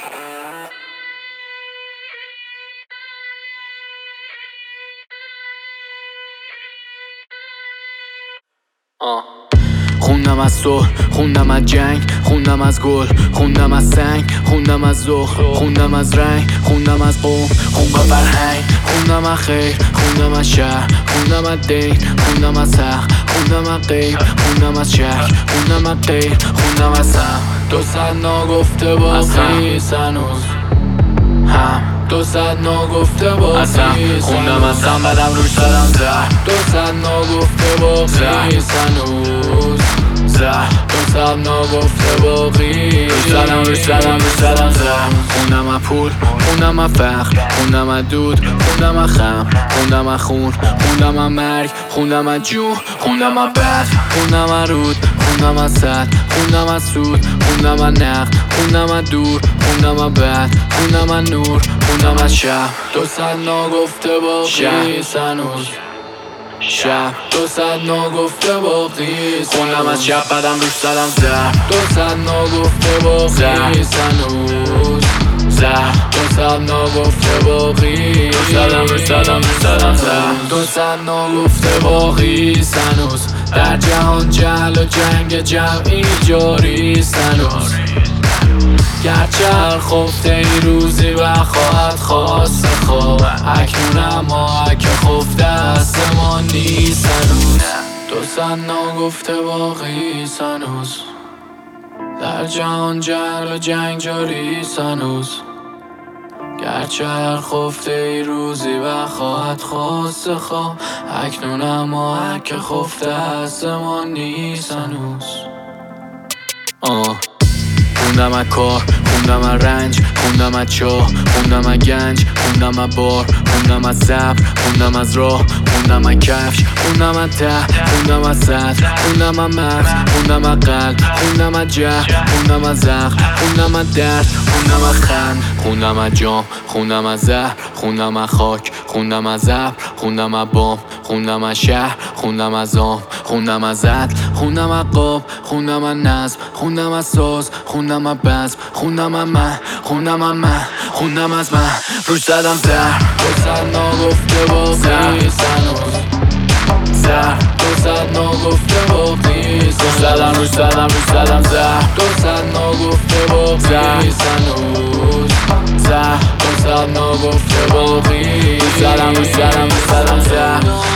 خوندم از تو، خوندم از جنگ، خوندم از گل، خوندم از سنگ، خوندم از ذوق، خوندم از رنگ، خوندم از قوم، خوندم فرهنگ، خوندم از خیر، خوندم از شهر، خوندم از دین، خوندم از حق، خوندم از غیب، خوندم از شک، خوندم از غیر، خوندم از هم. 200 ناگفته باقی هنوز هم 200 ناگفته باقی خوندم از هم بدم روش دادم زهر 200 ناگفته باقی هنوز زهر 200 ناگفته باقی روش دادم زهر خوندم از پول، خوندم از فقر، خوندم از دود، خوندم از خم، خوندم از خون، خوندم از مرگ، خوندم از جون، خوندم از بد، خوندم از رود، خوندم از صد، خوندم از سود، خوندم از نقد، خوندم از دور، خوندم از بد، خوندم از نور، خوندم از شب 200 ناگفته باقی هنوز شب 200 ناگفته باقی خوندم از شب بدم روش دادم زهر 200 ناگفته باقی هنوز زهر 200 ناگفته باقی روش دادم زهر 200 ناگفته باقی هنوز در جهان جهل و جنگ جمعی جاری هنوز گرچه هر خفته ای روزی و خواهد خواست خواب اکنون اما که خفته است ما نیست هنوز 200 ناگفته باقی هنوز در جهان جهل و جنگ جاری هنوز گرچه هر خفته ای روزی و خواهد خواست خواب اکنون اما که خفته است ما نیست هنوز خوندم از کار، خوندم از رنج، خوندم از چاه، خوندم از گنج، خوندم از بار، خوندم از صبر، خوندم از راه، خوندم از کفش، خوندم از ته، خوندم از سطح، خوندم از مغز، خوندم از قلب، خوندم از جهل، خوندم از زخم، خوندم از درد، خوندم از خند، خوندم از جام، خوندم از زهر، خوندم از خاک، خوندم از ابر، خوندم از بام، خوندم از شهر، خوندم از عام، خوندم از عدل، خوندم از قاب، خوندم از نظم، خوندم از ساز، خوندم از بزم، خوندم از من، خوندم از من روش زدم زهر 200 ناگفته باقی هنوز زهر 200 ناگفته باقی روش زدم زهر 200 ناگفته باقی هنوز زهر 200 ناگفته باقی روش زدم زهر